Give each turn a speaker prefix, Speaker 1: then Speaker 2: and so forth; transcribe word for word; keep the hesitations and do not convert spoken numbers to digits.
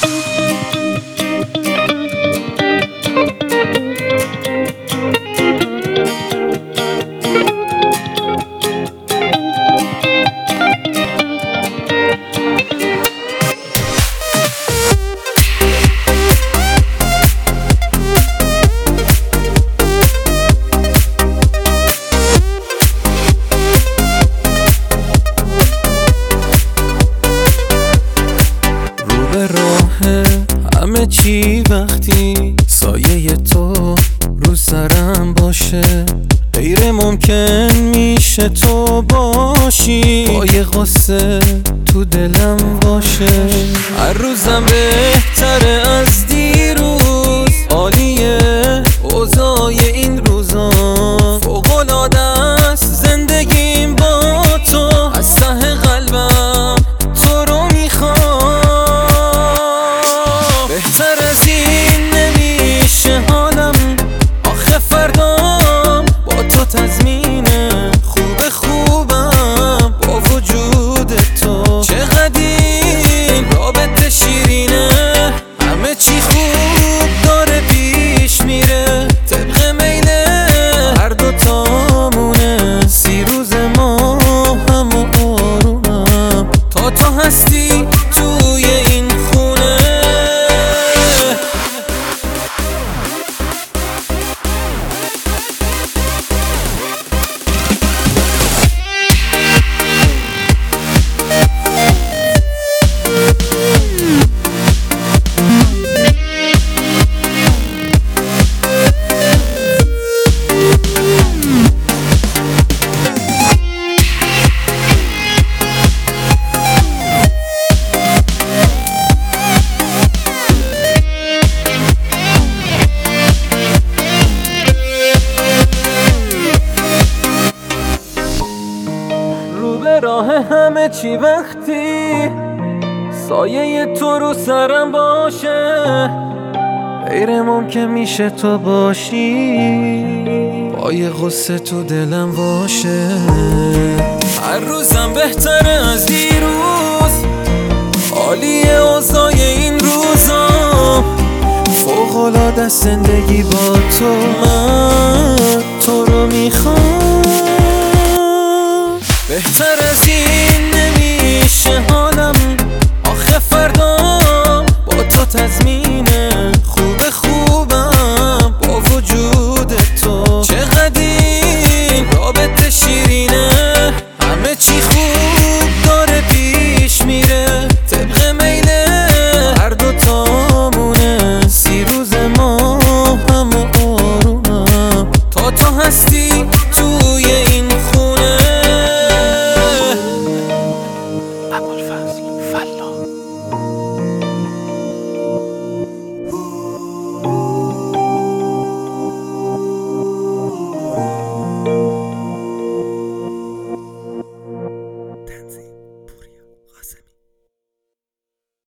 Speaker 1: همه چی وقتی سایه تو رو سرم باشه، غیر ممکن میشه تو باشی، با یه غصه تو دلم باشه. هر روزم بهتره از دیروز، عالیه اوضاع این روزا، فوق‌العاده است زندگیم با تو، از ته قلبم تو رو میخوام. بهتر از این نمیشه حالم، آخه فردام با تو تضمینه، خوب خوبم با وجود تو، چقدر این رابطه شیرینه، همه چی خوب داره پیش میره، طبق میله هر دوتامونه، سی روز ما هم و آرومم، تا تو هستی توی این خونه. راه همه چی وقتی سایه تو رو سرم باشه، غیر ممکن میشه تو باشی، با یه غصه تو دلم باشه. هر روزم بهتره از دیروز، عالیه اوضاع این روزا، فوق‌العاده زندگی با تو، من تو رو میخوام. بهتر از این نمیشه حالم، آخه فردام با تو تضمینه، خوب خوبم با وجود تو، چقدر این رابطه شیرینه، همه چی خوب داره پیش میره، طبق میله هر دوتامونه، سی روز ما هم و آرومم، تا تو هستی